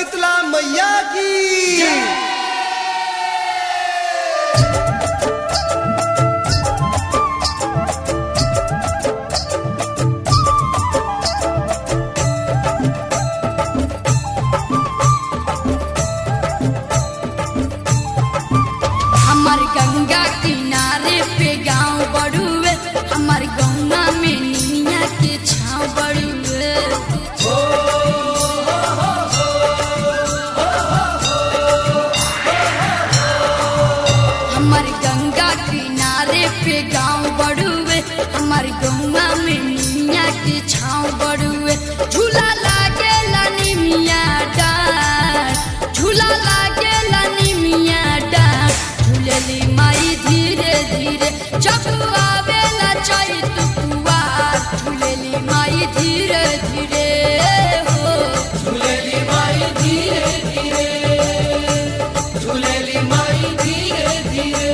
शीतला मैया की। हमार गंगा किनारे पे गाँव बड़ुए, हमार गौना में निमिया के छाँव बड़ुए। हमार गंगा किनारे पे गाँव बड़ुए, हमार गौना में निमिया के छाँव बड़ुए। झूला लागेला निमिया डार, झूला लागेला निमिया डार। झूलेली माई धीरे धीरे जब आवेला चैत कुवार। झूलेली माई धीरे धीरे हो, झूलेली माई धीरे धीरे, झूलेली माई धीरे धीरे।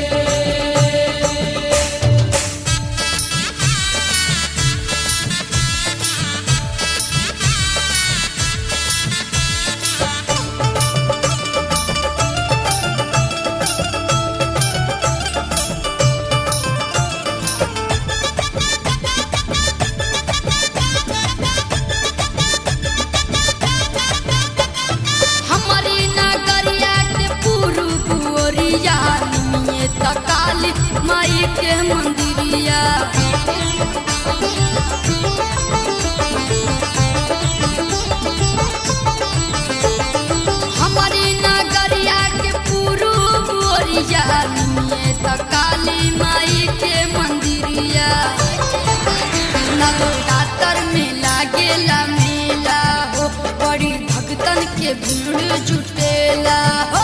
हमारी नगरिया के पूरब ओरिया निमिये तकाली माई के मंदिरिया। हमारी नगरिया के पूरब ओरिया निमिये तकाली माई के मंदिरिया। नवरात्र में लागेला मेला हो, बड़ी भक्तन के भीड़ जुटेला हो।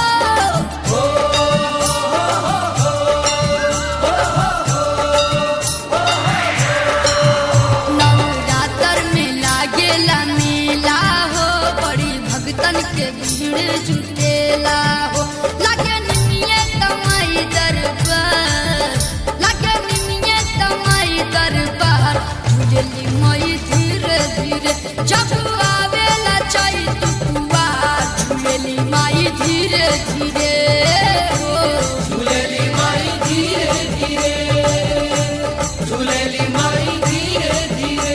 नवरात्र में लागेला मेला हो, बड़ी भक्तन के भीड़ जुटेला हो। लागे निमिये तमाई दरबार, लागे निमिये तमाई दरबार। झूलेली माई धीरे धीरे जब आवेला चैत कुवार। झूलेली माई धीरे धीरे हो, झूलेली माई धीरे धीरे, झूलेली माई धीरे धीरे।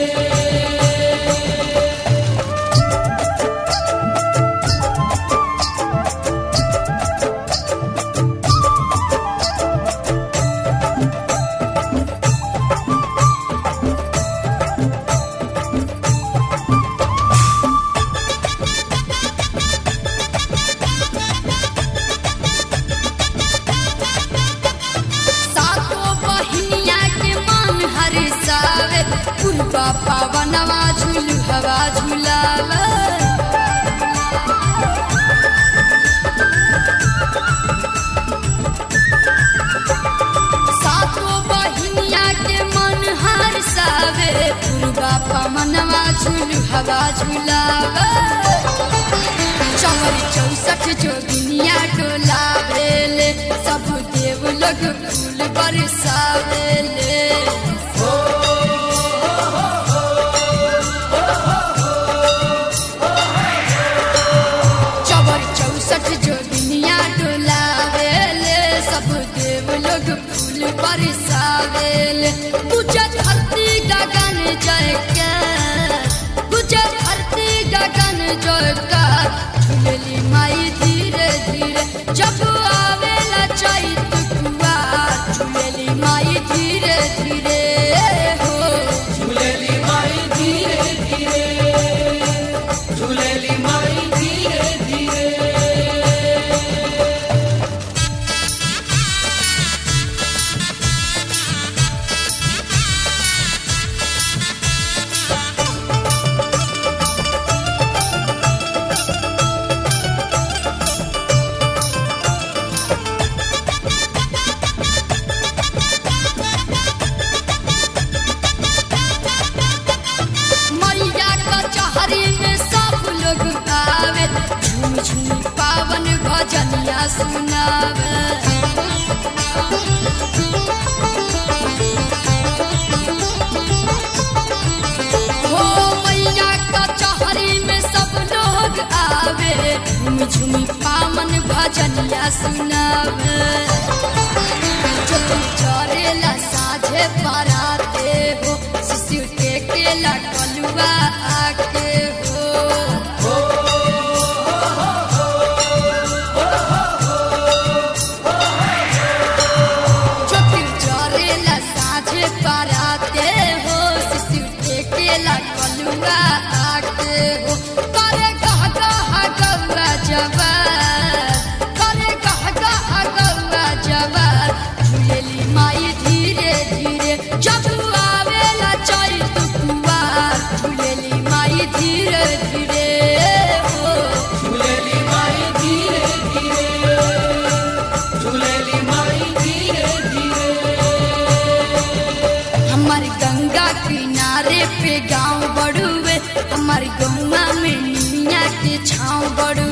सातों बहिनिया के मन हरिसावे। पुरबा पावनवा झूलू हवा झूलावे। सातों बहिनिया के मन हरिसावे। पुरबा पावनवा झूलू हवा झूलावे। चौरी 64 जोगिनिया डोलावेले, सब देव लोग फूल बरसावेले। चौरी 64 जोगिनिया डोलावेले, सब देव लोग फूल बरसावेले। पूजा धरती गगन जयकार, पूजा धरती गगन जयकार। झूलेली माई धीरे धीरे जब आवेला चैत कुवार। झूलेली माई धीरे धीरे हो, झूलेली माई धीरे धीरे, झूलेली माई धीरे धीरे। भजनिया सुनावे चतुर चरेला साझे पराते हो शिशिर टेकेला कलुआ आके हो चतुर चरेला साझे पराते हो शिशिर टेकेला कलुआ आके हो करे गह गह गौआ जवार करे गह गह गौआ जवार झूलेली माई धीरे धीरे जब आवेला चैत कुवार झूलेली माई धीरे धीरे हो झूलेली माई धीरे धीरे झूलेली माई धीरे धीरे हमार गंगा किनारे पे गाँव बड़ुए हमार गौवा में निमिया के छाँव बड़ुए